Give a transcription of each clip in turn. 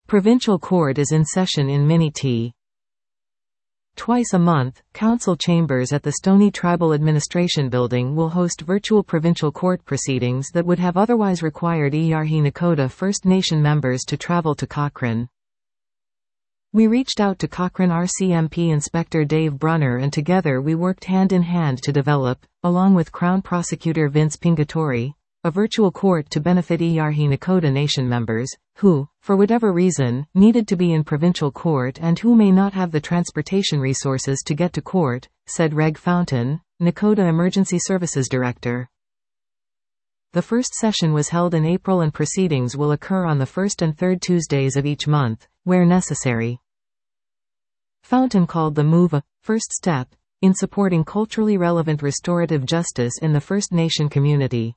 Provincial Court is in session in Mini-T. Twice a month, council chambers at the Stoney Tribal Administration Building will host virtual provincial court proceedings that would have otherwise required Eeyarhee Nakoda First Nation members to travel to Cochrane. We reached out to Cochrane RCMP Inspector Dave Brunner, and together we worked hand in hand to develop, along with Crown Prosecutor Vince Pingatori, a virtual court to benefit Eeyarhee Nakoda Nation members, who, for whatever reason, needed to be in provincial court and who may not have the transportation resources to get to court, said Reg Fountain, Nakoda Emergency Services Director. The first session was held in April and proceedings will occur on the first and third Tuesdays of each month, where necessary. Fountain called the move a first step in supporting culturally relevant restorative justice in the First Nation community.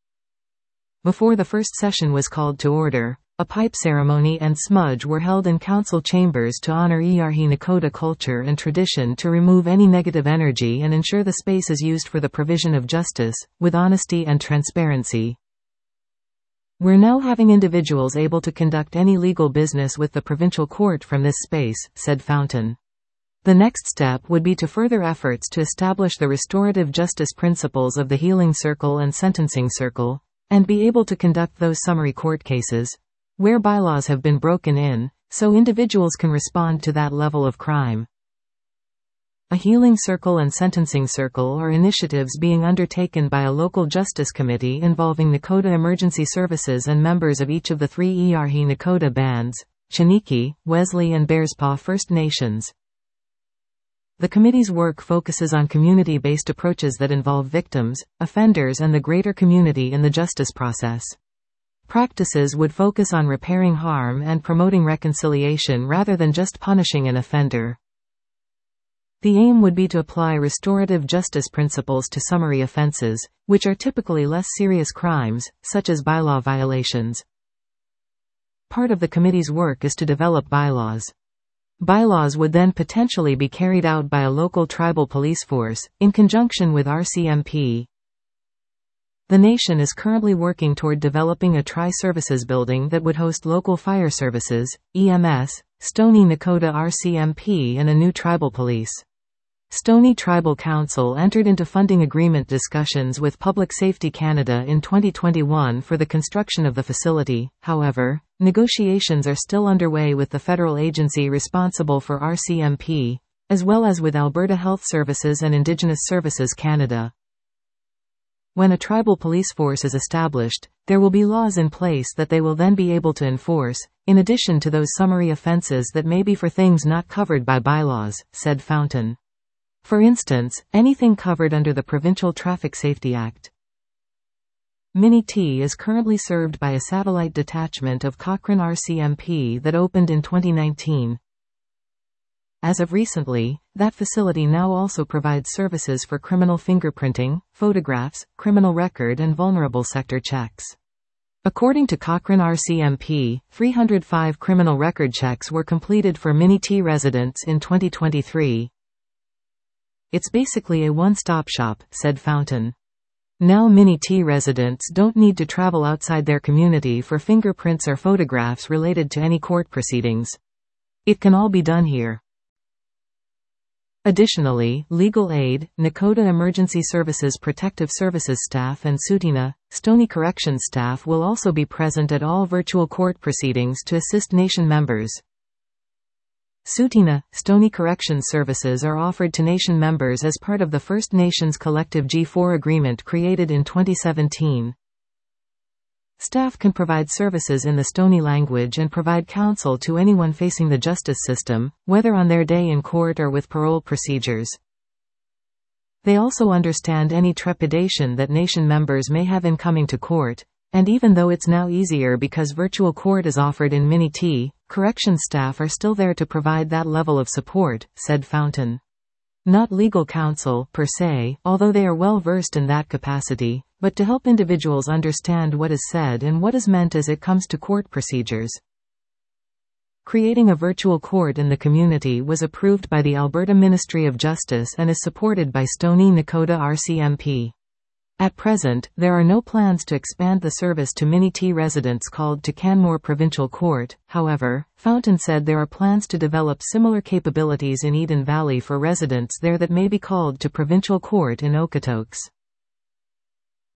Before the first session was called to order, a pipe ceremony and smudge were held in council chambers to honor Eeyarhee Nakoda culture and tradition, to remove any negative energy and ensure the space is used for the provision of justice, with honesty and transparency. We're now having individuals able to conduct any legal business with the provincial court from this space, said Fountain. The next step would be to further efforts to establish the restorative justice principles of the Healing Circle and Sentencing Circle, and be able to conduct those summary court cases, where bylaws have been broken in, so individuals can respond to that level of crime. A Healing Circle and Sentencing Circle are initiatives being undertaken by a local justice committee involving Nakoda Emergency Services and members of each of the three Eeyarhee Nakoda bands, Chiniki, Wesley and Bearspaw First Nations. The committee's work focuses on community-based approaches that involve victims, offenders and the greater community in the justice process. Practices would focus on repairing harm and promoting reconciliation rather than just punishing an offender. The aim would be to apply restorative justice principles to summary offenses, which are typically less serious crimes, such as bylaw violations. Part of the committee's work is to develop bylaws. Bylaws would then potentially be carried out by a local tribal police force, in conjunction with RCMP. The nation is currently working toward developing a tri-services building that would host local fire services, EMS, Stoney Nakoda RCMP and a new tribal police. Stoney Tribal Council entered into funding agreement discussions with Public Safety Canada in 2021 for the construction of the facility. However, negotiations are still underway with the federal agency responsible for RCMP, as well as with Alberta Health Services and Indigenous Services Canada. When a tribal police force is established, there will be laws in place that they will then be able to enforce, in addition to those summary offenses that may be for things not covered by bylaws, said Fountain. For instance, anything covered under the Provincial Traffic Safety Act. Mini-T is currently served by a satellite detachment of Cochrane RCMP that opened in 2019. As of recently, that facility now also provides services for criminal fingerprinting, photographs, criminal record and vulnerable sector checks. According to Cochrane RCMP, 305 criminal record checks were completed for Mini-T residents in 2023. It's basically a one-stop shop, said Fountain. Now Mini-T residents don't need to travel outside their community for fingerprints or photographs related to any court proceedings. It can all be done here. Additionally, Legal Aid, Nakoda Emergency Services Protective Services staff and Tsuut'ina, Stoney Corrections staff will also be present at all virtual court proceedings to assist Nation members. Tsuut'ina, Stoney Corrections services are offered to Nation members as part of the First Nations Collective G4 Agreement created in 2017. Staff can provide services in the Stoney language and provide counsel to anyone facing the justice system, whether on their day in court or with parole procedures. They also understand any trepidation that Nation members may have in coming to court, and even though it's now easier because virtual court is offered in Mini-T, corrections staff are still there to provide that level of support, said Fountain. Not legal counsel, per se, although they are well versed in that capacity, but to help individuals understand what is said and what is meant as it comes to court procedures. Creating a virtual court in the community was approved by the Alberta Ministry of Justice and is supported by Stoney Nakoda RCMP. At present, there are no plans to expand the service to Mini-T residents called to Canmore Provincial Court. However, Fountain said there are plans to develop similar capabilities in Eden Valley for residents there that may be called to Provincial Court in Okotoks.